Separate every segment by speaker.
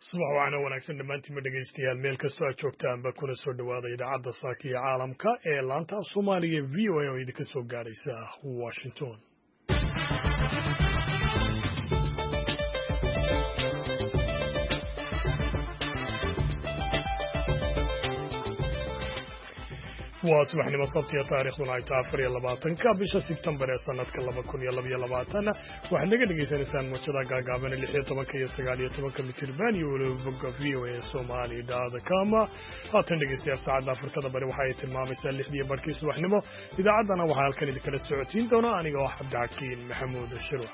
Speaker 1: subax waana wanaagsan dhammaantiin ma dhegaystayaal meel kastoo aad joogtaanba kuna soo dhowaada idaacadda saaka iyo caalamka ee laanta af soomaaliga v o a oo idinka soo gaadhaysa washington. waa subaxnimo sabtiya taariikhduna ay tahay 24 bisha Sebtembar ee sanadka 2022 waxaad naga dhagaysanaysaan muujada gaagaaban 16 iyo 19 mitirban iyo weliba voasomali.com. haatan dhegaystayaal saacadda Afrikada Bari waxa ay tilmaamaysaa 6:00 subaxnimo. idaacaddana waxaa halkan idinkala socodsiin doona aniga oo Cabdixakiin Maxamuud Shiro.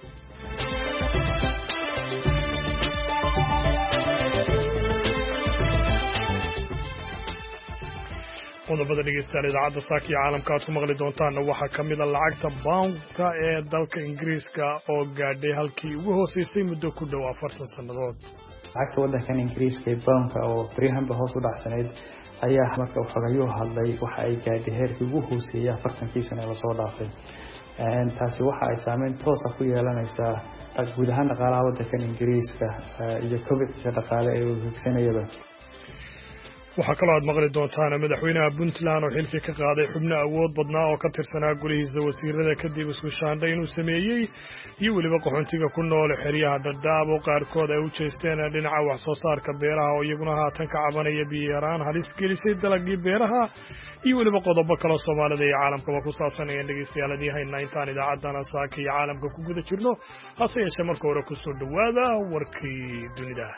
Speaker 1: qodobada dhegeystayaal idaacadda saaka iyo caalamka aad ku maqli doontaanna waxaa ka mid a lacagta pound-ka ee dalka Ingiriiska oo gaadhay halkii ugu hooseysay muddo ku dhow 40 sannadood.
Speaker 2: lacagta waddankan Ingiriiska ee pound-ka oo barihanba hoos u dhacsanayd ayaa marka xogayuu hadlay waxa ay gaadhay heerkii ugu hooseeyay 40kii sano ee lasoo dhaafay. taasi waxa ay saameyn toos ah ku yeelanaysaa guud ahaan dhaqaalaha waddankan Ingiriiska iyo kobiciisa dhaqaale ee uu higsanayaba.
Speaker 1: waxaa kaloo aad maqli doontaan madaxweynaha Puntland oo xilka ka qaaday xubno awood badnaa oo ka tirsanaa golihiisa wasiirada kadib isku shaandhay inuu sameeyey iyo weliba qaxoontiga ku nool xeryaha Dadaab oo qaarkood ay u jeesteen dhinaca wax soo saarka beeraha oo iyaguna haatan ka cabanaya biyo yaraan halis gelisay dalagii beeraha iyo weliba qodobo kale Soomaalida iyo caalamkaba ku saabsan ayaan dhegeystayaal haynaa intaan idaacaddana saaka iyo caalamka ku guda jirno hase yeeshee marka hore ku soo dhowaada warkii dunida.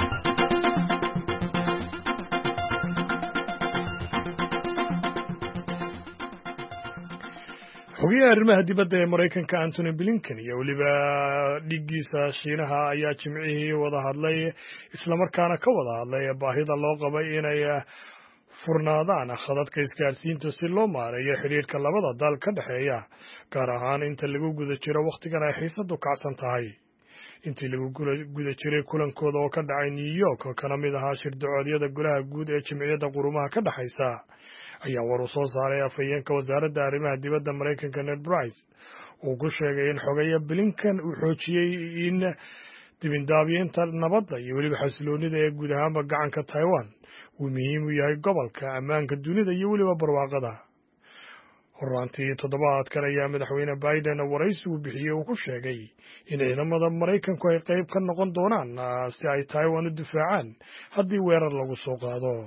Speaker 1: xogayaha arrimaha dibadda ee Mareykanka Antony Blinken iyo weliba dhigiisa Shiinaha ayaa jimcihii wada hadlay isla markaana ka wada hadlay baahida loo qabay inay furnaadaan khadadka isgaarsiinta si loo maareeyo xiriirka labada dal ka dhexeeya gaar ahaan inta lagu guda jiro waqtigan ay xiisadu kacsan tahay. intii lagu guda jiray kulankooda oo ka dhacay New York kana mid ahaa shir-dacoodyada golaha guud ee Jimciyadda Quruumaha ka dhaxaysa ayaa war u soo saaray afhayeenka wasaaradda arrimaha dibadda Mareykanka Ned Price uu ku sheegay in xogaya Blinken uu xoojiyey in dibindaabyinta nabadda iyo weliba xasiloonida ee guud ahaanba gacanka Taiwan uu muhiim u yahay gobolka ammaanka dunida iyo weliba barwaaqada. horaantii toddobaadkan ayaa madaxweyne Biden waraysi uu bixiyey uu ku sheegay in ciidamada Mareykanku ay qayb ka noqon doonaan si ay Taiwan u difaacaan haddii weerar lagu soo qaado.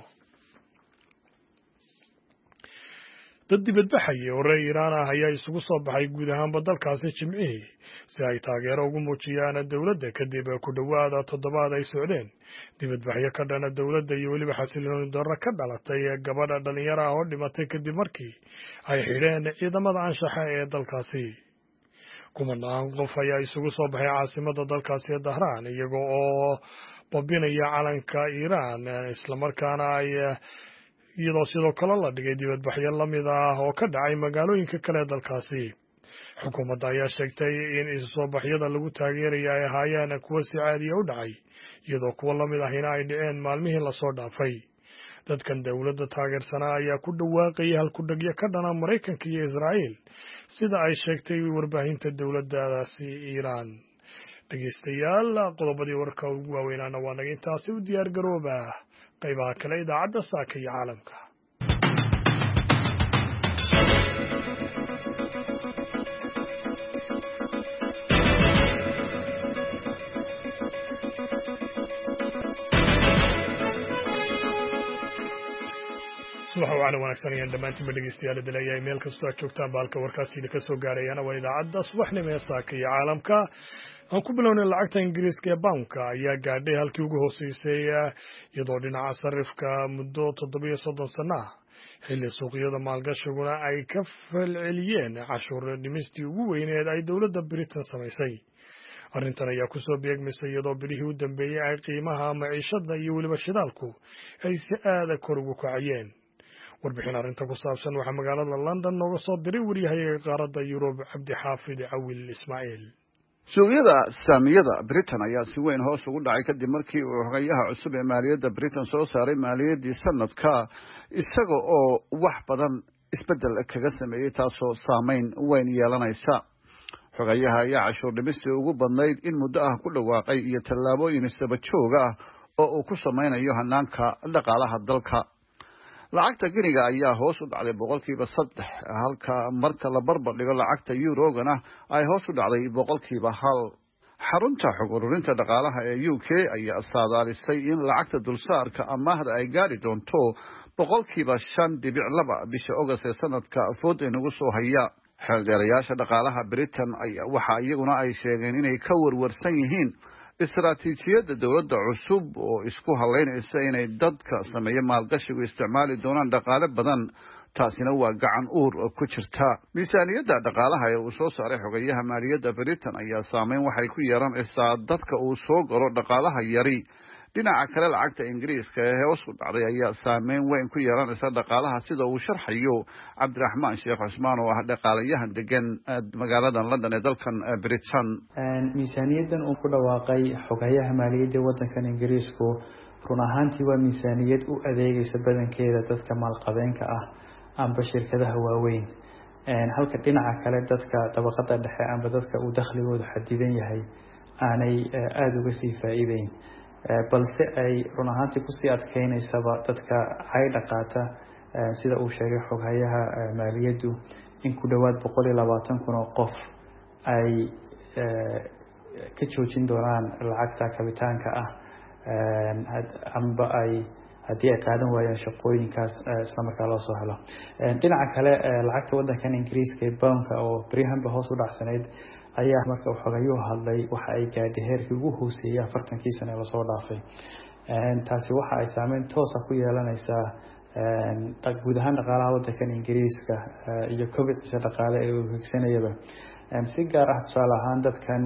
Speaker 1: dad dibadbaxaya oo reer Iiraan ah ayaa isugu soo baxay guud ahaanba dalkaasi Jimcihii si ay taageero ugu muujiyaan dowladda kadib ku dhowaada toddobaad ay socdeen dibadbaxyo ka dhana dowladda iyo weliba xasilooni darro ka dhalatay gabadha dhalinyaro ah oo dhimatay kadib markii ay xidheen ciidamada anshaxa ee dalkaasi. kumanaan qof ayaa isugu soo baxay caasimadda dalkaasi ee Dahraan iyaga oo babinaya calanka Iiraan isla markaana ay iyadoo sidoo kale la dhigay dibadbaxyo la mid ah oo ka dhacay magaalooyinka kale ee dalkaasi. xukuumadda ayaa sheegtay in isu soo baxyada lagu taageerayo ay ahaayeen kuwo si caadiya u dhacay iyadoo kuwo la mid ahina ay dhaceen maalmihii lasoo dhaafay. dadkan dowladda taageersanaa ayaa ku dhawaaqayay halkudhagyo ka dhana Mareykanka iyo Israa'iil sida ay sheegtay warbaahinta dowladdaasi Iiraan. dhegeystayaal qodobadii warka ugu waaweynaana waa naga intaasi u diyaar garooba qaybaha kale idaacadda saaka iyo caalamka. subax waana wanaagsan ayaan dhammaantiinba dhegeystayaal dilayay meel kastoo aad joogtaan baalka warkaasiida ka soo gaarayana waa idaacadda subaxnimo ee saaka iyo caalamka. aan ku bilownay lacagta Ingiriiska ee pound-ka ayaa gaadhay halkii ugu hooseysay iyadoo dhinaca sarifka muddo 37 sano ah xilli suuqyada maalgashiguna ay ka falceliyeen cashuur dhimistii ugu weyneed ay dowladda Britain samaysay. arrintan ayaa ku soo beegmisay iyadoo bilihii u dambeeyey ay qiimaha maciishada iyo weliba shidaalku ay si aad kor ugu kacayeen. warbixin arrinta ku saabsan waxaa magaalada London nooga soo diray wariyaha qaaradda Yurub Cabdixaafid Cawil Ismaaciil.
Speaker 3: suuqyada saamiyada Britain ayaa si weyn hoos ugu dhacay kadib markii uu xogayaha cusub ee maaliyadda Britain soo saaray maaliyaddii sanadka isaga oo wax badan isbedel kaga sameeyay taasoo saameyn weyn yeelanaysa. xogayaha ayaa cashuur dhimistii ugu badnayd in muddo ah ku dhawaaqay iyo tallaabooyin isdaba joog ah oo uu ku samaynayo hanaanka dhaqaalaha dalka. lacagta Giniga ayaa hoos u dhacday 3%, halka marka la barbar dhigo lacagta Eurogana ay hoos u dhacday 1%. xarunta xog ururinta dhaqaalaha ee UK ayaa saadaalisay in lacagta dulsaarka amaahda ay gaari doonto 5.2 bisha August ee sanadka fooda inagu soo haya. xeeldeerayaasha dhaqaalaha Britain ayaa waxa iyaguna ay sheegeen inay ka warwarsan yihiin istaraatiijiyadda dawladda cusub oo isku haleynaysa inay dadka sameeyo maalgashigu isticmaali doonaan dhaqaale badan. taasina waa gacan uur ku jirta. miisaaniyadda dhaqaalaha ee uu soo saaray xogayaha maaliyadda Britain ayaa saameyn waxay ku yeelanaysaa dadka uu soo galo dhaqaalaha yari. dhinaca kale lacagta Ingiriiska ee hoos u dhacday ayaa saameyn weyn ku yeelanaysa dhaqaalaha sida uu sharxayo Cabdiraxmaan Sheekh Cusmaan oo ah dhaqaalayahan degan magaalada London ee dalkan Britain.
Speaker 2: miisaaniyaddan uu ku dhawaaqay xogayaha maaliyadda waddankan Ingiriisku run ahaantii waa miisaaniyad u adeegaysa badankeeda dadka maalqabeenka ah amba shirkadaha waaweyn, halka dhinaca kale dadka dabaqada dhexe amba dadka uu dakhligoodu xadidan yahay aanay aada uga sii faa'iideyn, balse ay run ahaantii kusii adkeynaysaba dadka caydha qaata. sida uu sheegay xoghayaha maaliyaddu in ku dhowaad 120,000 oo qof ay ka joojin doonaan lacagta kabitaanka ah amba ay haddii ay qaadan waayaan shaqooyinkaas isla markaa loo soo helo. dhinaca kale lacagta waddankan Ingiriiska ee pound-ka oo beriyahanba hoos u dhacsanayd ayaa marka xogayuhu hadlay waxa ay gaadhay heerkii ugu hooseeyay 40 sano ee lasoo dhaafay. taasi waxa ay saameyn toos ah ku yeelanaysaa guud ahaan dhaqaalaha waddankan Ingiriiska iyo kobiciisa dhaqaale ee uu higsanayaba. si gaar ah tusaale ahaan dadkan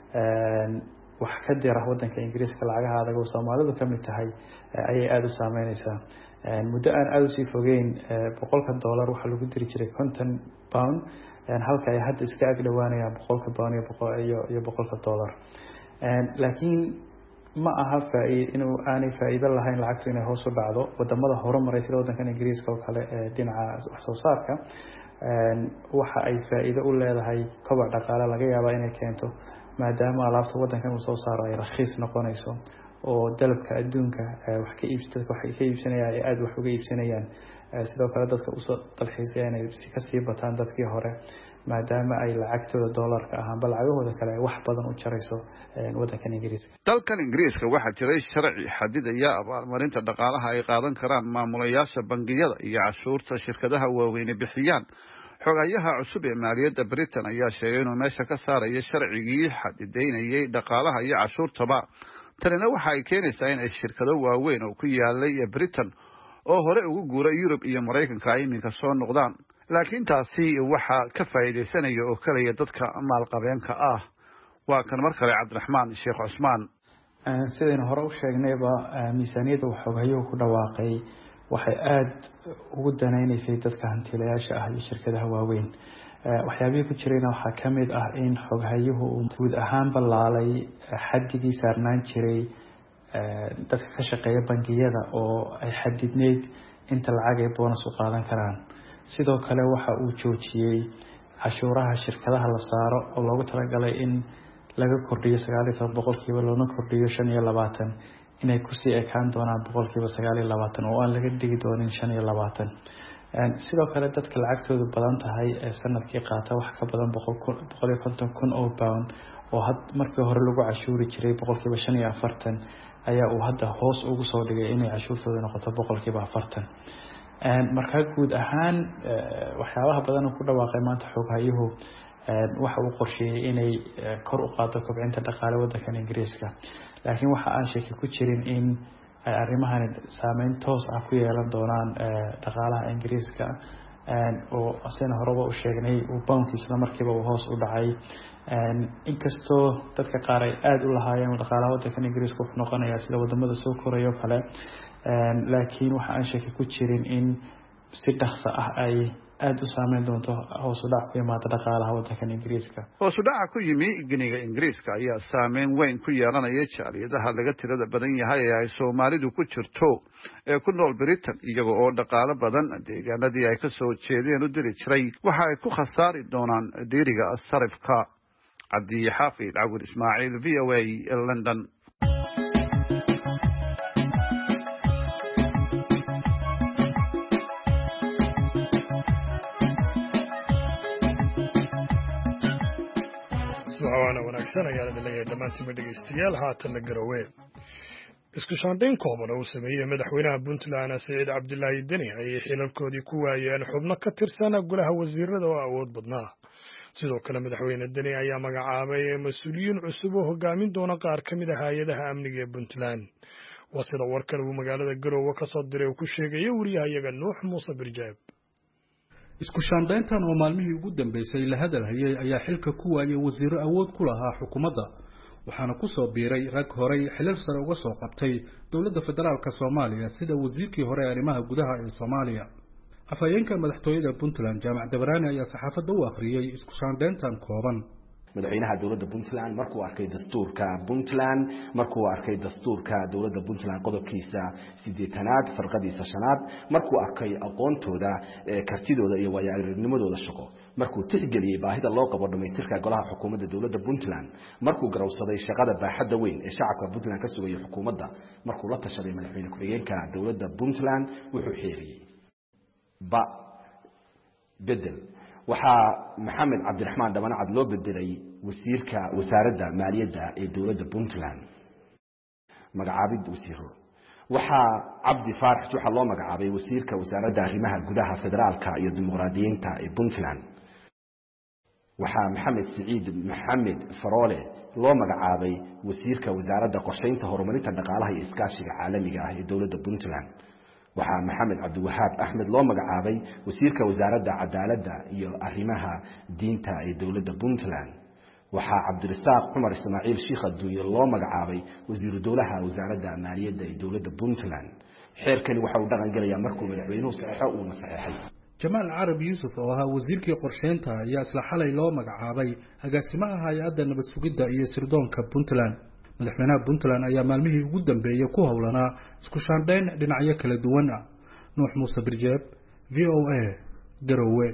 Speaker 2: wax ka dira waddanka Ingiriiska lacagaha adag oo Soomaalidu ka mid tahay ayay aada u saameynaysaa. muddo aan aada usii fogeyn $100 waxaa lagu diri jiray £50, halka ay hadda iska ag dhowaanayaan £100 iyo $100. laakiin ma aha inuu aanay faa'iido lahayn lacagtu inay hoos u dhacdo. wadamada horumaray sida waddankan Ingiriiska oo kale dhinaca wax soo saarka waxa ay faa'iido u leedahay koboc dhaqaale laga yaabaa inay keento maadaama alaabta waddankan uu soo saaro ay rakhiis noqonayso oo dalabka adduunka wax ka iibsanaya ay aada wax uga iibsanayaan. sidoo kale dadka usoo dalxiisaya inay ka sii bataan dadkii hore maadaama ay lacagtooda doolarka ah amba lacagahooda kale ay wax badan u jarayso waddankan Ingiriiska.
Speaker 3: dalkan Ingiriiska waxaa jiray sharci xadidaya abaalmarinta dhaqaalaha ay qaadan karaan maamulayaasha bangiyada iyo cashuurta shirkadaha waaweyn bixiyaan. xogayaha cusub ee maaliyadda Britain ayaa sheegay inuu meesha ka saarayo sharcigii xadidaynayay dhaqaalaha iyo cashuurtaba. tanina waxa ay keenaysaa in ay shirkado waaweyn oo ku yaalay Britain oo hore ugu guuray Yurub iyo Mareykanka ay iminka soo noqdaan. laakiin taasi waxa ka faa'iideysanaya oo kaliya dadka maalqabeenka ah. waa kan mar kale Cabdiraxmaan Sheekh Cusmaan.
Speaker 2: sidaynu hore u sheegnayba miisaaniyadda xogayuhu ku dhawaaqay waxay aada ugu danaynaysay dadka hantiilayaasha ah iyo shirkadaha waaweyn. waxyaabihii ku jirayna waxaa ka mid ah in xoghayuhu uu guud ahaan ballaalay xadigii saarnaan jiray dadka ka shaqeeya bangiyada oo ay xadidneyd inta lacag ay bonus u qaadan karaan. sidoo kale waxa uu joojiyey cashuuraha shirkadaha la saaro oo loogu talagalay in laga kordhiyo 19% loona kordhiyo 25 inay kusii ekaan doonaan 9% oo aan laga dhigi doonin 25. sidoo kale dadka lacagtoodu badan tahay ee sanadkii qaata wax ka badan 150,000 oo pound oo markii hore lagu cashuuri jiray 45% ayaa uu hadda hoos ugu soo dhigay inay cashuurtooda noqoto 40%. marka guud ahaan waxyaabaha badan ku dhawaaqay maanta xoghayuhu waxa uu qorsheeyay inay kor u qaado kobcinta dhaqaale waddankan Ingiriiska. laakiin waxa aan shaki ku jirin in ay arrimahan saameyn toos ah ku yeelan doonaan dhaqaalaha Ingiriiska oo asana horeba u sheegnay uu pound-kiisa markiiba uu hoos u dhacay. inkastoo dadka qaar ay aada u lahaayeen dhaqaalaha waddankan Ingiriiska wuxuu noqonayaa sida wadamada soo koraya oo kale, laakiin waxa aan shaki ku jirin in si dhaqso ah ay aada u saameyn doonto hoos u dhac ku yimaada dhaqaalaha waddankan Ingiriiska.
Speaker 3: hoos u dhaca ku yimi giniga Ingiriiska ayaa saameyn weyn ku yeelanaya jaaliyadaha laga tirada badan yahay ee ay Soomaalidu ku jirto ee ku nool Britain, iyaga oo dhaqaale badan deegaanadii ay ka soo jeedeen u diri jiray waxa ay ku khasaari doonaan dhiiriga sarifka. Cabdi Xaafid Cawir Ismaaciil, VOA, London.
Speaker 1: wanaagsan ayaan idin leeyahay dhammaantiinba dhegaystayaal haatanna garowe isku shaandhayn kooban oo uu sameeyey madaxweynaha puntland siciid cabdilaahi deni ayay xilalkoodii ku waayeen xubno ka tirsan golaha wasiirada oo awood badnaa sidoo kale madaxweyne deni ayaa magacaabay mas-uuliyiin cusub oo hogaamin doona qaar ka mid ah hay-adaha amniga ee puntland waa sida warkan uu magaalada garowe ka soo diray uu ku sheegaya wariyahayaga nuux muuse birjaab
Speaker 4: isku shaandhayntan oo maalmihii ugu dambeysay la hadalhayay ayaa xilka ku waayay wasiiro awood ku lahaa xukuumadda waxaana ku soo biiray rag horey xilal sare uga soo qabtay dowladda federaalka Soomaaliya sida wasiirkii hore arrimaha gudaha ee Soomaaliya afhayeenka madaxtooyada Puntland Jaamac Dabraani ayaa saxaafadda u akhriyay isku shaandhayntan kooban
Speaker 5: madaxweynaha dowladda Puntland markuu arkay dastuurka Puntland markuu arkay dastuurka dowladda Puntland qodobkiisa 8aad farqadiisa 5aad markuu arkay aqoontooda kartidooda iyo waayo-aragnimadooda shaqo markuu tixgeliyay baahida loo qabo dhameystirka golaha xukuumadda dowladda Puntland markuu garowsaday shaqada baaxadda weyn ee shacabka Puntland ka sugaya xukuumadda markuu la tashaday madaxweyne ku-xigeenka dowladda Puntland wuxuu xeeriyay bedel waxaa maxamed cabdiraxmaan dhabanacad loo bedelay wasiirka wasaaradda maaliyadda ee dowladda Puntland magacaabid wasiiro waxaa cabdi faarax waxa loo magacaabay wasiirka wasaaradda arrimaha gudaha federaalka iyo dimuqraadiyiinta ee Puntland waxaa maxamed siciid maxamed faroole loo magacaabay wasiirka wasaaradda qorsheynta horumarinta dhaqaalaha iyo iskaashiga caalamiga ah ee dowladda Puntland waxaa maxamed cabdiwahaab axmed loo magacaabay wasiirka wasaaradda cadaaladda iyo arrimaha diinta ee dowladda Puntland waxaa cabdirasaaq cumar ismaaciil sheekh adduunye loo magacaabay wasiiru dowlaha wasaaradda maaliyadda ee dowladda Puntland xeerkani waxa uu dhaqan galayaa markuu madaxweynuhu saxeexo uu saxeexay
Speaker 4: Jamaal Arab Yusuf oo ahaa wasiirkii qorsheynta ayaa isla xalay loo magacaabay agaasimaha hay'adda nabad sugidda iyo sirdoonka Puntland madaxweynaha Puntland ayaa maalmihii ugu dambeeyay ku howlanaa isku shaandhayn dhinacyo kala duwan ah Nuux Muuse Birjaab VOA Garowe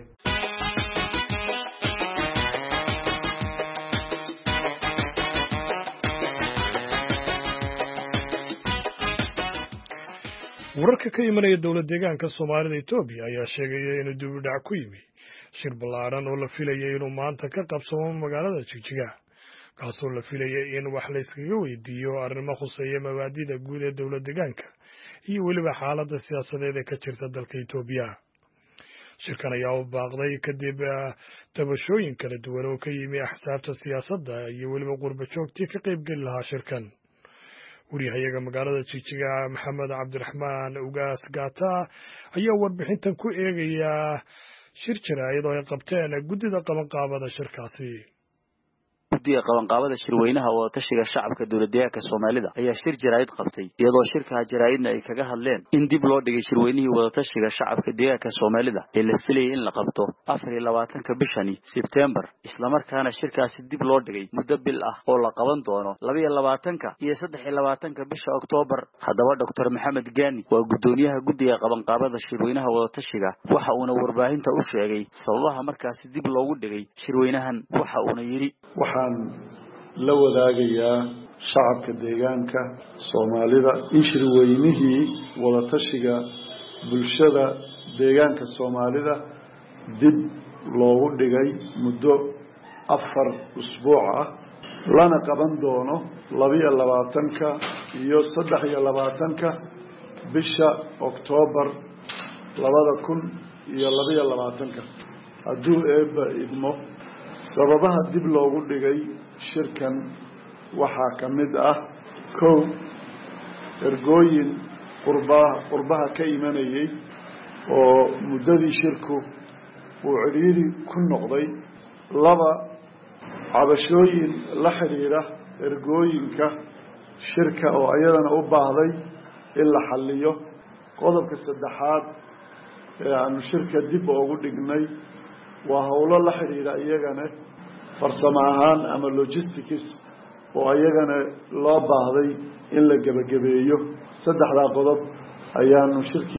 Speaker 1: wararka ka imanaya dowlad deegaanka Soomaalida Itoobiya ayaa sheegaya inuu dib u dhac ku yimi shir ballaaran oo la filayay inuu maanta ka qabsamo magaalada Jigjiga kaasoo la filayay in wax la iskaga weydiiyo arrimo khuseeya mabaadi'da guud ee dowlad deegaanka iyo weliba xaaladda siyaasadeed ee ka jirta dalka Itoobiya shirkan ayaa u baaqday kadib tabashooyin kala duwan oo ka yimi axsaabta siyaasadda iyo weliba qurba joogtii ka qaybgeli lahaa shirkan wariyahayaga magaalada Jigjiga Maxamed Cabdiraxmaan Ugaas Gaata ayaa warbixintan ku eegaya shir jaraa'id oo ay qabteen guddida qabanqaabada shirkaasi
Speaker 6: guddiga qabanqaabada shirweynaha oo tashiga shacabka dowladdeegaanka Soomaalida ayaa shir jaraa'id qabtay iyadoo shirka jaraa'idna ay kaga hadleen in dib loo dhigay shirweynihii wada tashiga shacabka deegaanka Soomaalida ee la filayay in la qabto 24 bishani September isla markaana shirkaasi dib loo dhigay muddo bil ah oo la qaban doono 22 iyo 23 bisha October haddaba Dr. Maxamed Gaani waa gudoomiyaha guddiga qabanqaabada shirweynaha wada tashiga waxa uu warbaahinta u sheegay sababaha markaasi dib loogu dhigay shirweynahan waxa uu yiri
Speaker 7: la wadaagayaa shacabka deegaanka Soomaalida in shirweynihii wada tashiga bulshada deegaanka Soomaalida dib loogu dhigay muddo 4 usbuuc ah lana qaban doono 22 iyo 23 bisha October 2022 hadduu eebba idmo sababaha dib loogu dhigay shirkan waxaa ka mid ah kow ergooyin qurbaha ka imanayay oo muddadii shirku uu ciriiri ku noqday laba cabashooyin la xiriira ergooyinka shirka oo ayadana u baahday in la xalliyo qodobka saddexaad ee aanu shirka dib ugu dhignay waa howlo la xiriira iyagana farsamo ahaan ama logistics oo iyagana loo baahday in la gabagabeeyo saddexda qodob ayaanu shirki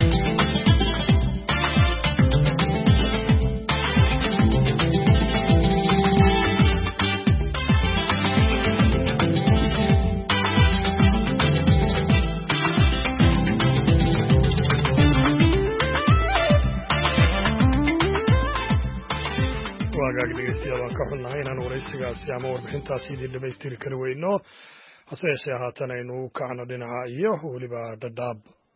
Speaker 1: dhegeystayaal waan ka xunnahay inaan waraysigaasi ama warbixintaasi idin dhamaystiri kari weyno hase yeeshee haatan aynu kacno dhinaca iyo weliba dhadhaab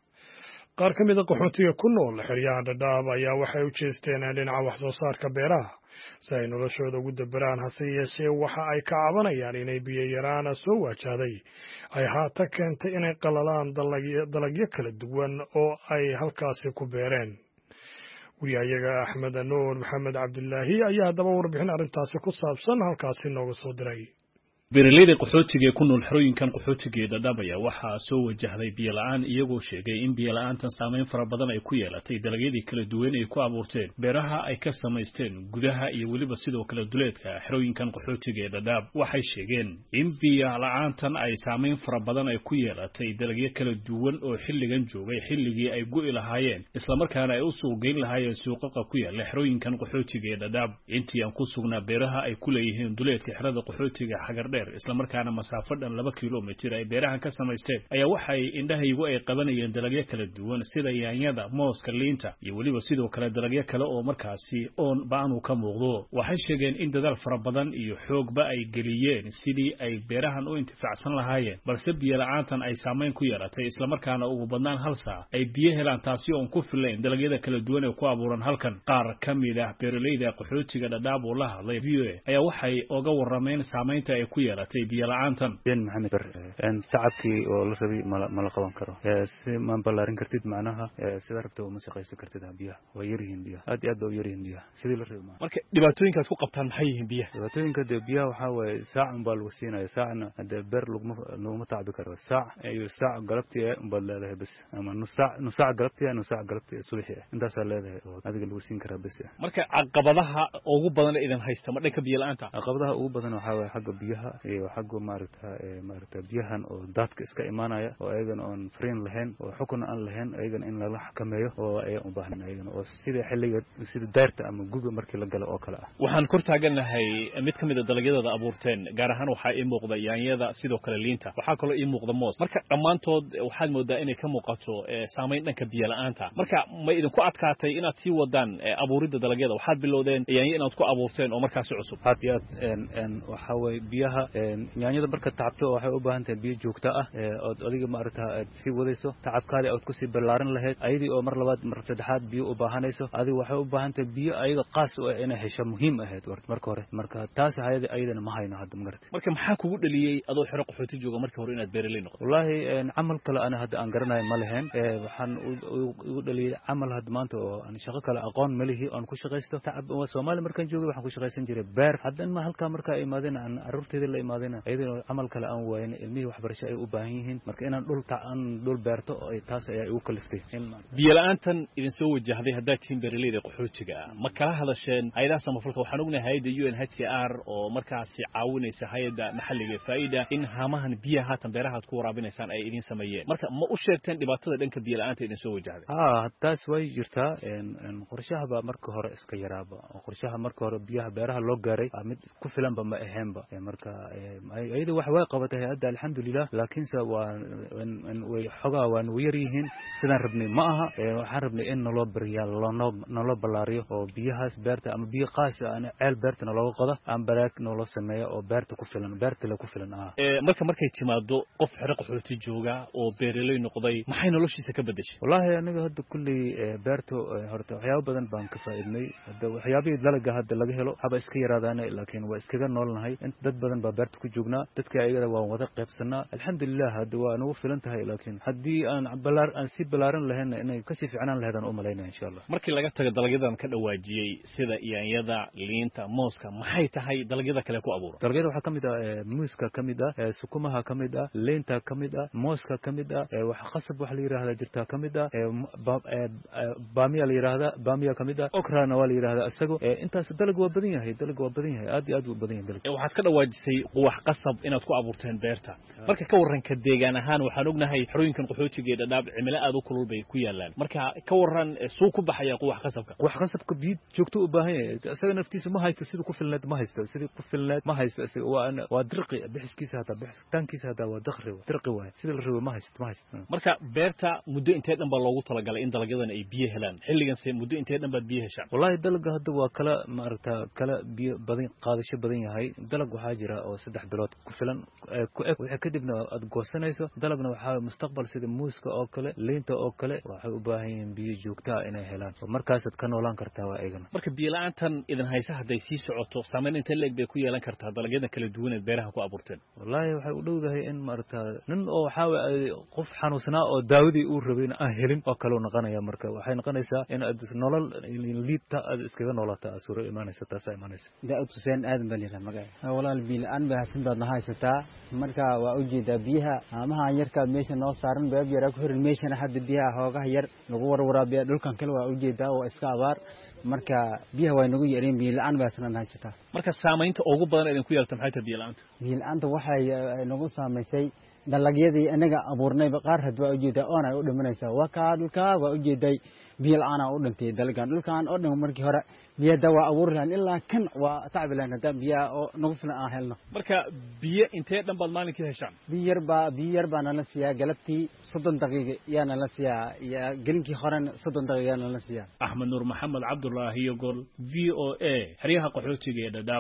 Speaker 1: qaar ka mid a qaxootiga ku nool xeryaha dhadhaab ayaa waxay u jeesteen dhinaca wax soo saarka beeraha si ay noloshooda ugu daberaan hase yeeshee waxa ay ka cabanayaan inay biyo yaraana soo waajahday ay haatan keentay inay qalalaan dalagyo kala duwan oo ay halkaasi ku beereen wariyahayaga axmed nuur maxamed cabdilaahi ayaa haddaba warbixin arrintaasi ku saabsan halkaasi nooga soo diray
Speaker 8: beeraleyda qaxootiga ee ku nool xerooyinkan qaxootiga ee Dadaab ayaa waxaa soo wajahday biyo la'aan iyagoo sheegay in biyo la'aantan saameyn fara badan ay ku yeelatay dalagyadii kala duwan ee ku abuurteen beeraha ay ka samaysteen gudaha iyo weliba sidoo kale duleedka xerooyinkan qaxootiga ee Dadaab waxay sheegeen in biyo la'aantan ay saameyn fara badan ay ku yeelatay dalagyo kala duwan oo xilligan joogay xilligii ay go'i lahaayeen isla markaana ay u suuq geyn lahaayeen suuqaqa ku yaala xerooyinkan qaxootiga ee Dadaab intii aan ku sugnaa beeraha ay ku leeyihiin duleedka xerada qaxootiga xagar isla markaana masaafo dhan 2 kiiloomitir ay beerahan ka samaysteen ayaa waxay indhahaygu ay qabanayeen dalagyo kala duwan sida yaanyada mooska liinta iyo weliba sidoo kale dalagyo kale oo markaasi oon baanu ka muuqdo waxay sheegeen in dadaal fara badan iyo xoogba ay geliyeen sidii ay beerahan u intifaacsan lahaayeen balse biyo la'aantan ay saameyn ku yeelatay isla markaana ugu badnaan hal saac ay biyo helaan taasi oo ku filayn dalagyada kala duwan ee ku abuuran halkan qaar ka mid ah beeraleyda qaxootiga Dadaab oo la hadlay VOA ayaa waxay uga warameen saameynta ay ku yeelatay biyo la'aantan
Speaker 9: maxamed shacabkii oo la rabay ma la qaban karo si ma ballaarin kartid macnaha sida rabto ma shaqaysan kartid biyaha way yaryihiin biyaha aad iyo aad bay yaryihiin biyaha sidii la rabay
Speaker 8: marka dhibaatooyinka aad ku qabtaan maxay yihiin biyaha
Speaker 9: dhibaatooyinka biyaha waxa way saac baa lagu siinaya saacna hada beer laguma tacbi karo saac iyo saac galabtii baa leedahay bas ama nus saac galabtii subaxii intaas leedahay oo adiga lagu siin karaa bas
Speaker 8: marka caqabadaha ugu badan ee idan haysta ma dhanka biyo la'aanta
Speaker 9: caqabadaha ugu badan waxa way xagga biyaha iyo xagga maaragta biyahan oo daadka iska imaanaya oo ayagan oon fariin lahayn oo xukun aan lahayn ayagan in la xakameeyo oo ay u baahan ayagan oo sida xilliga sida daarta ama guga markii la galo oo kale ah
Speaker 8: waxaan kor taaganahay mid kamid ah dalagyada abuurteen gaar ahaan waxa ay muuqda yaanyada sidoo kale liinta waxa kale oo muuqda moos marka dhamaantood waxaad moodaa inay ka muuqato saameyn dhanka biyo la'aanta marka ma idin ku adkaatay inaad sii wadaan abuuridda dalagyada waxaad bilowdeen yaanyo inaad ku abuurteen oo markaas cusub
Speaker 9: hadiyad waxa way biyaha yaanyada marka tacabto waxay u baahan tahay biyo joogto ah oo adiga maaragtaa aad sii wadayso tacabkaada aad ku sii ballaarin lahayd ayadii oo mar labaad mar saddexaad biyo u baahanayso adiga waxay u baahan tahay biyo ayaga qaas u ah inay hesho muhiim ahayd marka hore marka taas ayadana ma hayno hadda magartay
Speaker 8: marka maxaa kugu dhaliyay adoo xero qaxooti jooga markii hore inaad beeraley noqoto
Speaker 9: wallahi camal kale ana hadda aan garanayo ma lahayn waxaan ugu dhaliyay camal hadda maanta oo aan shaqo kale aqoon ma lihi aan ku shaqaysto tacab Soomaali markaan joogay waxaan ku shaqaysan jiray beer haddan ma halka marka ay imaadeen aan aruurteeda la imaadeen ayadoo camal kale aan waayeen ilmihii waxbarasho ay u baahan yihiin marka inaan dhul beerto oo taas ayaa igu kaliftay
Speaker 8: biyo la'aantan idin soo wajahday haddaad tihiin beeraleyda qaxootiga ma kala hadasheen hay'adaha samafalka waxaan ognahay hay'adda UNHCR oo markaasi caawinaysa hay'adda maxalliga faa'iida in hamahan biyaha haatan beeraha aad ku waraabinaysaan ay idin sameeyeen marka ma u sheegteen dhibaatada dhanka biyo la'aanta idin soo wajahday
Speaker 9: taas way jirtaa qorshaha marka hore iska yaraaba qorshaha marka hore biyaha beeraha loo gaaray mid ku filanba ma ahaynba marka ayada wax way qabatay hay'adda alxamdulillah laakiinse way xogaa waan u yar yihiin sidaan rabnay ma aha waxaan rabnay in naloo bariyaa naloo ballaariyo oo biyahaas beerta ama biyo qaas ah ceel beertana looga qodo aan baraag naloo sameeyo oo beerta ku filan beerta la ku filan
Speaker 8: markay timaado qof xero qaxooti jooga oo beeraley noqday maxay noloshiisa ka bedeshay
Speaker 9: wallahi aniga hadda kulli beerta horta waxyaabo badan baan ka faa'iidnay hadda waxyaabihii dalaga hadda laga helo haba iska yaraadaan laakiin waa iskaga noolnahay dad badan baa beerta ku joognaa dadka ayagana waan wada qaybsanaa alxamdulillah hadda waa nagu filan tahay laakiin haddii aan si ballaaran lahayn inay kasii fiicnaan lahayd aan u malaynaya insha allah
Speaker 8: markii laga tago dalagyadan ka dhawaajiyey sida yaanyada liinta mooska maxay tahay dalagyada kale ku abuura
Speaker 9: dalagyada waxaa kamid ah muuska kamid ah sukumaha kamid ah liinta kamid ah mooska kamid ah wax qasab wax la yiraahdo jirta kamid ah baamiya la yiraahdo baamiya kamid ah okrana waa la yiraahdo isagu intaas dalag waa badan yahay aad iyo aad u badan yahay
Speaker 8: waxaad ka dhawaajisay quwax qasab inaad ku abuurteen beerta marka ka waran ka deegaan ahaan waxaan ognahay xarooyinkan qaxootiga ee Dadaab cimilo aad u kulul bay ku yaalaan marka ka waran suu ku baxaya quwax qasabka biyo joogto u baahan yahay isaga naftiisa ma haysto sidii ku filneed ma haysto waa dirqi bixiskiisa hada bixitaankiisa hada waa dirqi waay sidii la rabo ma haysto marka beerta muddo intee dhan baa loogu talagalay in dalagyadan ay biyo helaan xilligan see muddo intee dhan baad biyo heshaan
Speaker 9: wallahi dalagga hadda waa kala biyo badan qaadasho badan yahay dalag waxaa jira oo 3 bilood ku filan ku eg waxa kadibna aad goosanayso dalagna waxaa mustaqbal sida muuska oo kale leenta oo kale waxay u baahan yihiin biyo joogto ah inay helaan markaas aad ka noolaan kartaa waa eegana
Speaker 8: marka biyo la'aantan idan haysa haday sii socoto saameyn inta leeg bay ku yeelan kartaa dalagyada kala duwan ee beeraha ku abuurteen
Speaker 9: wallahi waxay u dhowdahay in nin oo waxa qof xanuunsanaa oo daawadii uu rabay aan helin oo kale noqonaya marka waxay noqonaysaa in aad nolol liibta aad iskaga noolaato asuro imaanaysa taas imaanaysa
Speaker 10: daa'ud Hussein aadan baliira magay walaal biil aan baa hasan baad haysataa marka waa u jeedaa biyaha amaha yarka meesha noo saaran beeb yar ku xiran meesha hadda biyaha hoogaha yar lagu warwaraabiya dhulkan kale waa u jeedaa oo iska abaar marka biyaha way nagu yareen biil aan baa sanan haysataa
Speaker 8: marka saameynta ugu badan ee ku yeelto maxay tahay biil la'aanta
Speaker 10: waxay nagu saameysay dalagyadii anaga abuurnay qaar had waa u jeedaa oo ay u dhimanaysaa waa dhulka waa u jeeday biyo la'aan u dhintay dhulkan oo dhan markii hore biyada waa abuur lahayn ilaa kan waa tacbilaan hada biyo oo nagu filan aan helno
Speaker 8: marka biyo intee dhan baad maalinkii heshaan
Speaker 10: biyo yar baa nala siiyaa galabtii 30 daqiiqo yaana la siiyaa iyo gelinkii hore 30 daqiiqo yaana la siiyaa
Speaker 8: Axmed Nuur Maxamed Cabdullaahi iyo gol VOA xiriyaha qaxootiga ee Dadaab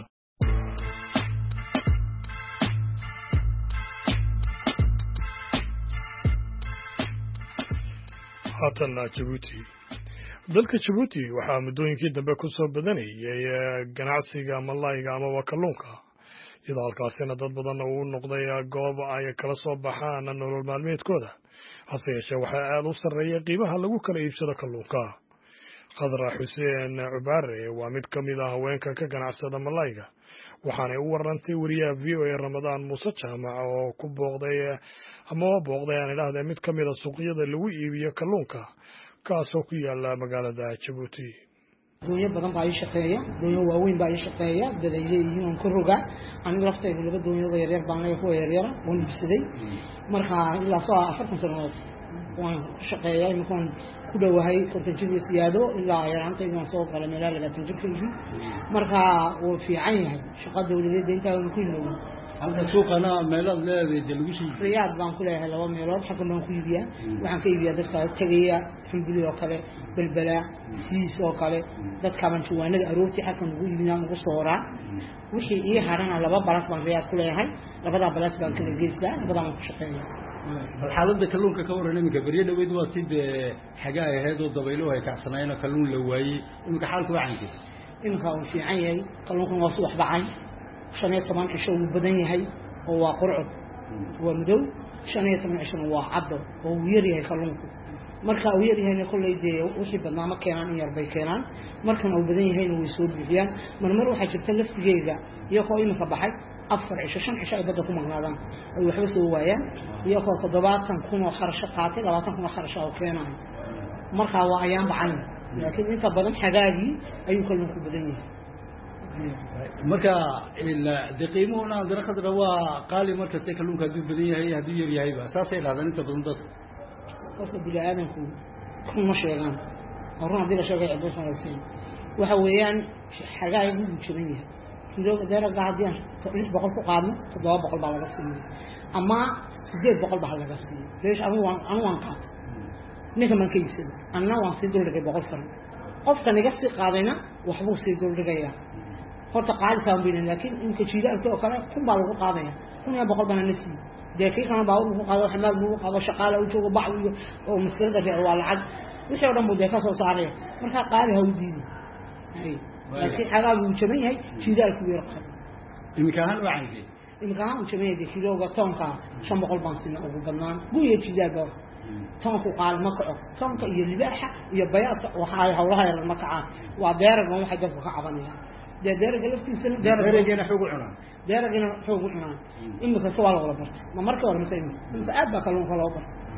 Speaker 1: haatan Djibouti dalka Djibouti waxaa muddooyinkii dambe ku soo badanayay ganacsiga malayga ama kalluunka iyadoo halkaasina dad badan uu noqday goob ay kala soo baxaan nolol maalmeedkooda hase yeeshee waxaa aad u sarreeya qiimaha lagu kala iibsado kalluunka Khadra Xuseen Cubaare waa mid ka mid ah haweenka ka ganacsada malayga waxaanay u warantay wariyaha VOA Ramadaan Muuse Jaamac oo ku booqday aan idhaahdee mid ka mid ah suuqyada lagu iibiyo kalluunka kaasoo ku yaala magaalada Djibouti
Speaker 11: doonyo badan baa shaqeeya doonyo waaweyn baa shaqeeya dalayihiin oo ku roga aniga laftayda laba doonyo yar baan leeyahay kuwa yar oo nibsaday marka ilaa soo 40 sano waan shaqeeyaa iminkan ku dhawahay kontajinii siyaado ilaa yaraanta inaan soo galay meel laga tanjirkii marka uu fiican yahay shaqada dawladeed inta aan ku iloobo
Speaker 12: halka suuqana meelaha leedahay dalgushi
Speaker 11: riyaad baan ku leeyahay laba meelood xagga baan ku iibiyaa waxaan ka iibiyaa dadka tagaya xambili oo kale balbala siis oo kale dadka baan juwaanada aroortii xakan ugu iibinaa ugu sooraa wixii ii harana laba balas baan riyaad ku leeyahay labada balas baan kala geystaa labadaan ku shaqeeyaa
Speaker 12: xaaladda kalluunka ka waran iminka bariye dhaweyd waa tid xagaa ahayd oo dabaylo ay kacsanayeen kalluun la waayay iminka xaalku waa caynkiis
Speaker 11: iminka uu fiican yahay kalluunka waa subax bacay 15 cisho uu badan yahay oo waa qurcod waa madow 15 cisho waa caddo oo uu yar yahay kalluunku marka uu yar yahay kulleeyay wixii badnaama keenan in yar bay keenan markan uu badan yahay way soo bixiyaan marmar waxa jirta laftigeega iyo koo iminka baxay 4 cisho 5 cisho ay badda ku magnaadaan ay waxba soo waayaan iyo koo 70 kun oo kharash qaatay 20 kun oo kharash oo keenan marka waa ayaan bacay laakiin inta badan xagaagii ayuu kalluunku badan yahay
Speaker 12: marka ila daqiimuhuna dara khadra waa qaali marka say kalluunka haduu badan yahay haduu yar yahay ba saasay dhaadan inta badan dad
Speaker 11: qofka bilaadanku kuma sheegan horna hadii la sheegay cid soo raasay waxa weeyaan xagaagii uu jaban yahay kilo daraga hadii aan 300 ku qaadno 700 baa laga siiyo ama 800 baa laga siiyo leesh anu waan qaat ninka man ka iibsado anna waan si dooligay 100 faran qofka niga si qaadayna waxbuu si dooligaya horta qaali taan biin laakiin in ka jiilaalka oo kale kun baa lagu qaadaya 100 bana nasi daqiiqana baa lagu qaado xamaal lagu qaado shaqaale u joogo bacwiyo oo maskada waa lacag wixii oo dhan buu ka soo saaray marka qaali ha u diido laakiin xagaag uu jaban yahay jiilaalku yar qad
Speaker 12: imikahan waa caynay
Speaker 11: imikahan uu jaban yahay kiloga tonka 500 baan sina ugu badnaan guuya jiilaalka tonku qaal ma kaco tonka iyo libaaxa iyo bayaadka waxa ay hawlaha yar ma kacaan waa deeraga waxa dadku ka cabanayaan deeraga laftiisana
Speaker 12: deeragana xoog u cunaan
Speaker 11: deeragana xoog u cunaan imika soo wala bartay ma marka hore masay inta aad ba kalluunka loo bartay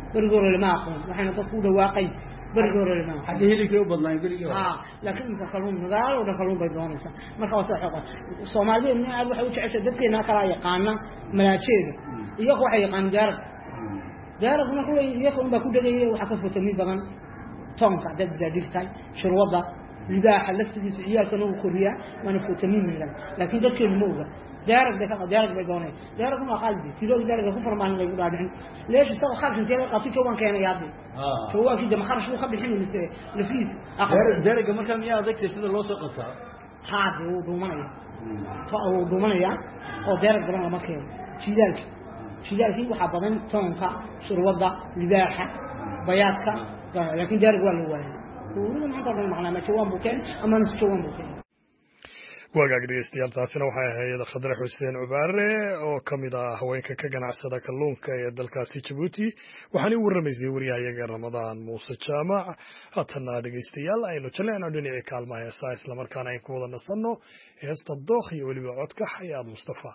Speaker 11: برجور اللي معكم وإحنا تصور واقعي برجور اللي معكم
Speaker 12: حد يهلك يوم بدنا برجور
Speaker 11: لكن مكخلون نقال ودخلون بيدون إنسان ما خلاص حقا الصوماليين من أبو حوش عشان دتنا كلا يقانا ملاكين يقوى حيقان دارك ما كل يقوم بكل دقيقة وحكفوا تميز بدن تونكا دقيقتين شروطة لذا حلفت دي سعيال كانوا كوريا ما نفوا تميز من لكن دتك الموجة دارك بيدونه دارك ما قلبي كيلو دارك كفر ما نقول يقول هذا ليش استوى خارج انت قاطي شو كان يادي شو كده ما خرج شو خبي الحين نفيس
Speaker 12: دارك ما كان يا ذاك سيد الله سقطها
Speaker 11: هذا هو دومانيا او دارك بلا ما كان شيدالك waxa badan toonka shurwada libaaxa bayaadka laakiin daarig waa loo waayay oo inta badan macnaha jawaan buukeen ama nus jawaan buukeen
Speaker 1: wagaagdiyaastii taasina waxay ahayd Khadra Xuseen Ubaare oo kamid ah haweenka ka ganacsada kalluunka ee dalkaasi Djibouti waxaan u waramaysay wariyahayaga Ramadaan Muuse Jaamac hatana dhageystayaal aynu jaleecno dhinaca kaalmaha heesaa isla markaana ay ku wada nasanno heesta dooq iyo waliba codka Xayaad Mustafa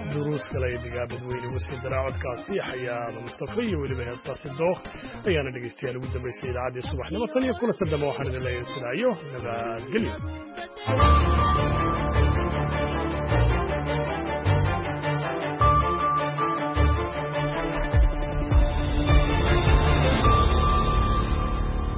Speaker 1: duruus kale digaa dadweyne wasi daraacodkaasi xayaada mustafa iyo weliba heestaasi dooq ayaana dhegaystayaal ugu dambaysay idaacaddii subaxnimo tan iyo kulanta dambe waxaan idin leeyahay sidaa iyo nabadgelyo